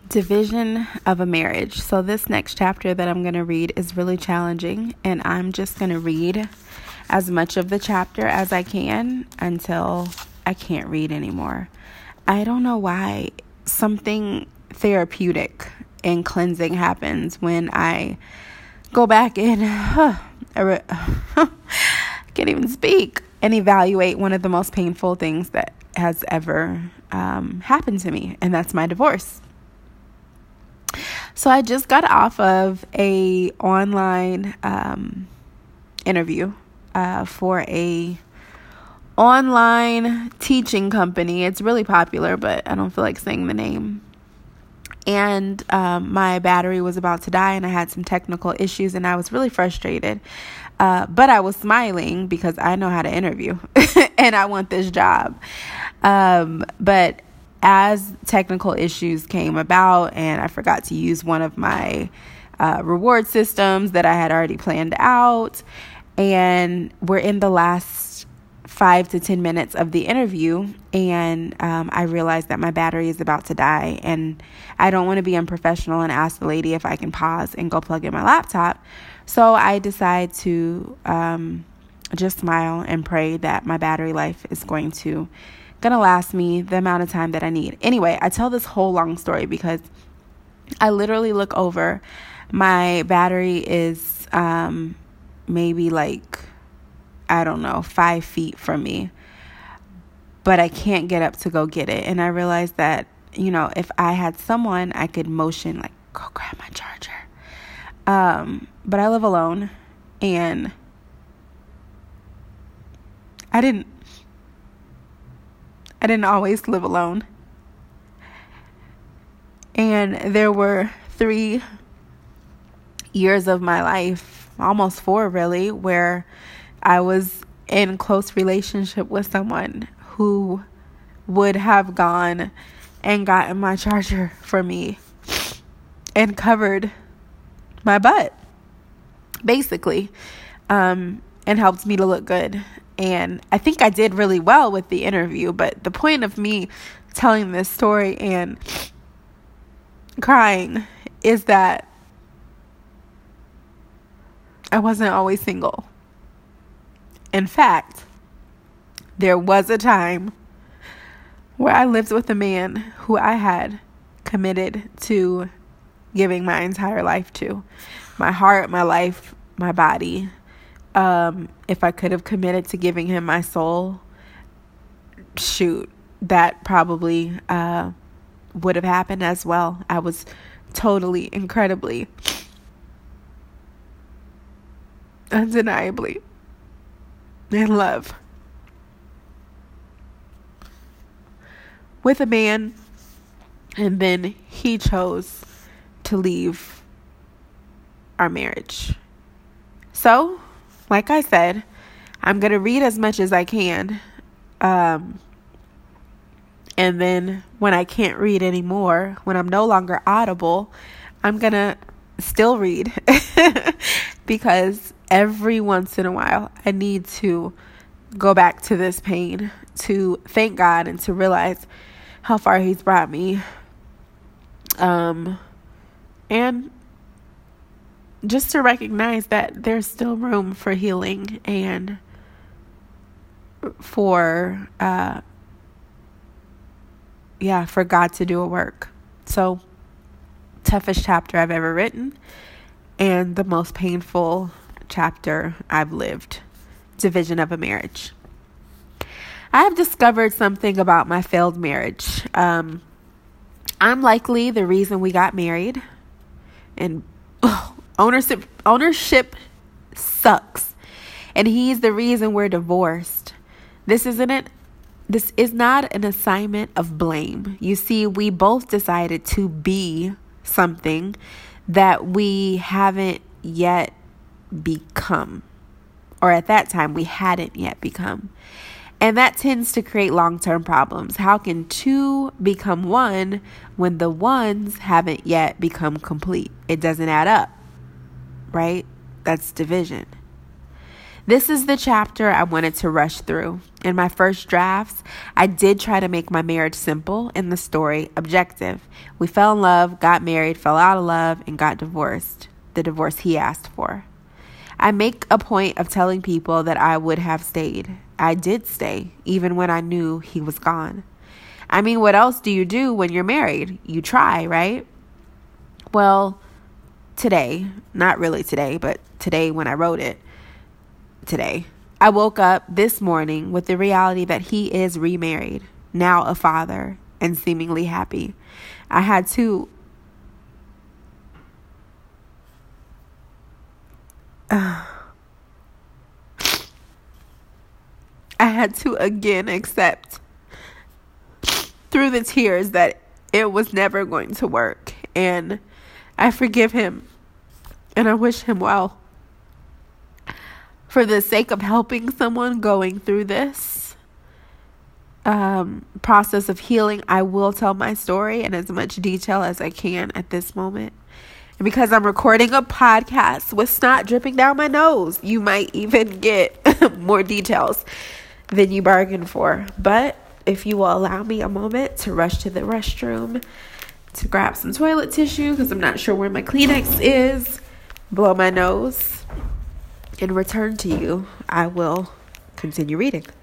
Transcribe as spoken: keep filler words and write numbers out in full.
Division of a marriage. So this next chapter that I'm going to read is really challenging, and I'm just going to read as much of the chapter as I can until I can't read anymore. I don't know why something therapeutic and cleansing happens when I go back and huh, I can't even speak and evaluate one of the most painful things that has ever um, happened to me, and that's my divorce. So I just got off of a online um, interview uh, for a online teaching company. It's really popular, but I don't feel like saying the name. And um, my battery was about to die, and I had some technical issues, and I was really frustrated. Uh, but I was smiling because I know how to interview, and I want this job. Um, but as technical issues came about and I forgot to use one of my uh, reward systems that I had already planned out, and we're in the last five to ten minutes of the interview, and um, I realized that my battery is about to die, and I don't want to be unprofessional and ask the lady if I can pause and go plug in my laptop. So I decide to um, just smile and pray that my battery life is going to gonna last me the amount of time that I need. Anyway, I tell this whole long story because I literally look over. My battery is um, maybe like, I don't know, five feet from me, but I can't get up to go get it. And I realized that, you know, if I had someone, I could motion like, go grab my charger. Um, but I live alone, and I didn't I didn't always live alone. And there were three years of my life, almost four really, where I was in close relationship with someone who would have gone and gotten my charger for me and covered my butt, basically, um, and helped me to look good. And I think I did really well with the interview, but the point of me telling this story and crying is that I wasn't always single. In fact, there was a time where I lived with a man who I had committed to giving my entire life to. My heart, my life, my body. Um, if I could have committed to giving him my soul, shoot, that probably uh, would have happened as well. I was totally, incredibly, undeniably in love with a man, and then he chose to leave our marriage. So, like I said, I'm going to read as much as I can. Um, and then when I can't read anymore, when I'm no longer audible, I'm going to still read. Because every once in a while, I need to go back to this pain to thank God and to realize how far He's brought me. Um, and just to recognize that there's still room for healing and for, uh, yeah, for God to do a work. So, toughest chapter I've ever written, and the most painful chapter I've lived. Division of a marriage. I have discovered something about my failed marriage. Um, I'm likely the reason we got married, and ugh, ownership ownership sucks, and he's the reason we're divorced. This isn't it. This is not an assignment of blame. You see, we both decided to be something that we haven't yet become, or at that time we hadn't yet become. And that tends to create long-term problems. How can two become one when the ones haven't yet become complete? It doesn't add up, right? That's division. This is the chapter I wanted to rush through. In my first drafts, I did try to make my marriage simple and the story objective. We fell in love, got married, fell out of love, and got divorced. The divorce he asked for. I make a point of telling people that I would have stayed. I did stay, even when I knew he was gone. I mean, what else do you do when you're married? You try, right? Well, today, not really today, but today when I wrote it, today, I woke up this morning with the reality that he is remarried, now a father, and seemingly happy. I had to uh, I had to again accept through the tears that it was never going to work, and I forgive him and I wish him well. For the sake of helping someone going through this um, process of healing, I will tell my story in as much detail as I can at this moment. And because I'm recording a podcast with snot dripping down my nose, you might even get more details than you bargained for. But if you will allow me a moment to rush to the restroom, to grab some toilet tissue, because I'm not sure where my Kleenex is, blow my nose, and return to you, I will continue reading.